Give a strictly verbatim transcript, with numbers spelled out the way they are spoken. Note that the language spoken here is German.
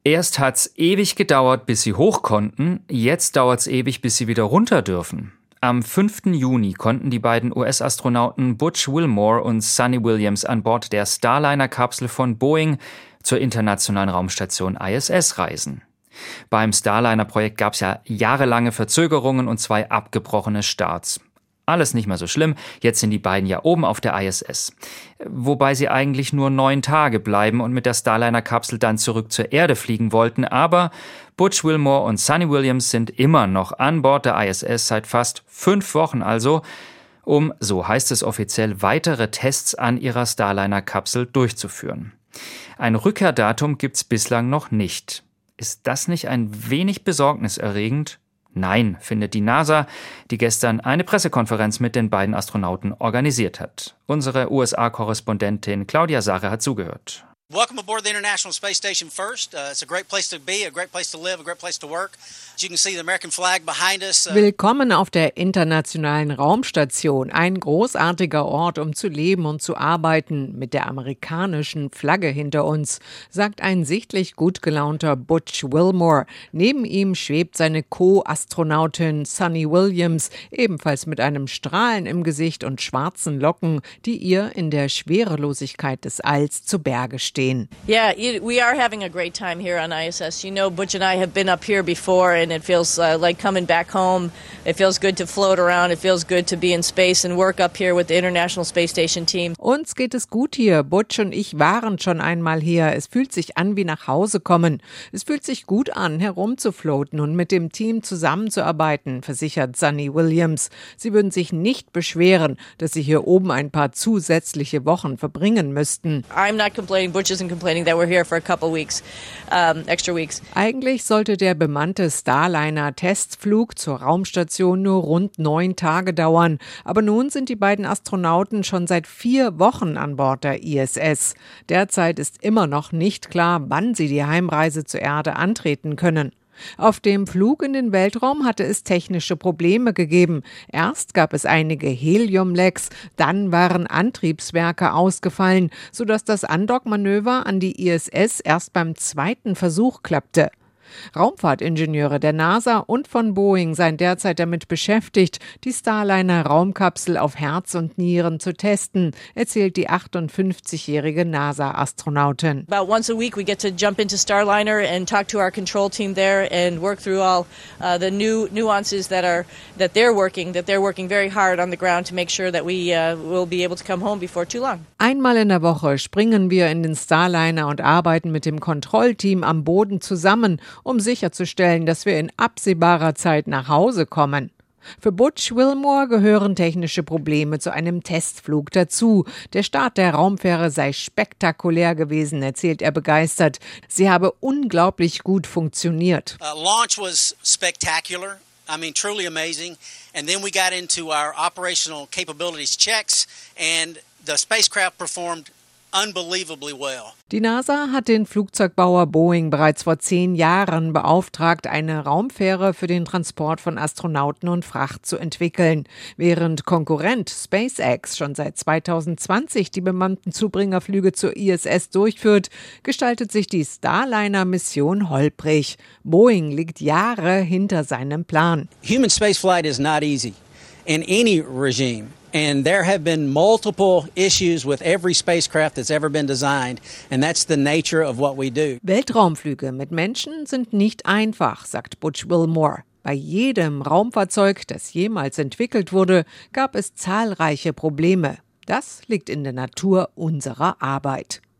Erst hat's ewig gedauert, bis sie hoch konnten, jetzt dauert's ewig, bis sie wieder runter dürfen. Am fünften Juni konnten die beiden U S-Astronauten Butch Wilmore und Sunny Williams an Bord der Starliner-Kapsel von Boeing zur internationalen Raumstation I S S reisen. Beim Starliner-Projekt gab's ja jahrelange Verzögerungen und zwei abgebrochene Starts. Alles nicht mehr so schlimm, jetzt sind die beiden ja oben auf der I S S. Wobei sie eigentlich nur neun Tage bleiben und mit der Starliner-Kapsel dann zurück zur Erde fliegen wollten, aber Butch Wilmore und Sunny Williams sind immer noch an Bord der I S S seit fast fünf Wochen also, um, so heißt es offiziell, weitere Tests an ihrer Starliner-Kapsel durchzuführen. Ein Rückkehrdatum gibt's bislang noch nicht. Ist das nicht ein wenig besorgniserregend? Nein, findet die NASA, die gestern eine Pressekonferenz mit den beiden Astronauten organisiert hat. Unsere U S A-Korrespondentin Claudia Sache hat zugehört. Welcome aboard the International Space Station first. Uh, it's a great place to be, a great place to live, a great place to work. As you can see, the American flag behind us. Uh Willkommen auf der Internationalen Raumstation. Ein großartiger Ort, um zu leben und zu arbeiten, mit der amerikanischen Flagge hinter uns, sagt ein sichtlich gut gelaunter Butch Wilmore. Neben ihm schwebt seine Co-Astronautin Sunny Williams, ebenfalls mit einem Strahlen im Gesicht und schwarzen Locken, die ihr in der Schwerelosigkeit des Alls zu Berge stehen. Yeah, we are having a great time here on I S S. You know, Butch and I have been up here before, and it feels uh, like coming back home. It feels good to float around. It feels good to be in space and work up here with the International Space Station team. Uns geht es gut hier. Butch und ich waren schon einmal hier. Es fühlt sich an wie nach Hause kommen. Es fühlt sich gut an, herumzufloaten und mit dem Team zusammenzuarbeiten, versichert Sunny Williams. Sie würden sich nicht beschweren, dass sie hier oben ein paar zusätzliche Wochen verbringen müssten. I'm not complaining. Butch isn't complaining that we're here for a couple weeks, um, extra weeks. Eigentlich sollte der bemannte Starliner-Testflug zur Raumstation nur rund neun Tage dauern. Aber nun sind die beiden Astronauten schon seit vier Wochen an Bord der I S S. Derzeit ist immer noch nicht klar, wann sie die Heimreise zur Erde antreten können. Auf dem Flug in den Weltraum hatte es technische Probleme gegeben. Erst gab es einige Heliumlecks, dann waren Antriebswerke ausgefallen, sodass das Andockmanöver an die I S S erst beim zweiten Versuch klappte. Raumfahrtingenieure der NASA und von Boeing seien derzeit damit beschäftigt, die Starliner-Raumkapsel auf Herz und Nieren zu testen, erzählt die achtundfünfzigjährige NASA-Astronautin. About once a week we get to jump into Starliner and talk to our control team there and work through all uh, the new nuances that are that they're working, that they're working very hard on the ground to make sure that we uh, will be able to come home before too long. Einmal in der Woche springen wir in den Starliner und arbeiten mit dem Kontrollteam am Boden zusammen, um sicherzustellen, dass wir in absehbarer Zeit nach Hause kommen. Für Butch Wilmore gehören technische Probleme zu einem Testflug dazu. Der Start der Raumfähre sei spektakulär gewesen, erzählt er begeistert. Sie habe unglaublich gut funktioniert. Uh, launch was spectacular. I mean, truly amazing. And then we got into our operational capabilities checks and the spacecraft performed unbelievably well. Die NASA hat den Flugzeugbauer Boeing bereits vor zehn Jahren beauftragt, eine Raumfähre für den Transport von Astronauten und Fracht zu entwickeln. Während Konkurrent SpaceX schon seit zweitausendzwanzig die bemannten Zubringerflüge zur I S S durchführt, gestaltet sich die Starliner-Mission holprig. Boeing liegt Jahre hinter seinem Plan. Human spaceflight is not easy in any regime. And there have been multiple issues with every spacecraft that's ever been designed, and that's the nature of what we do. Weltraumflüge mit Menschen sind nicht einfach, sagt Butch Wilmore. Bei jedem Raumfahrzeug, das jemals entwickelt wurde, gab es zahlreiche Probleme. Das liegt in der Natur unserer Arbeit.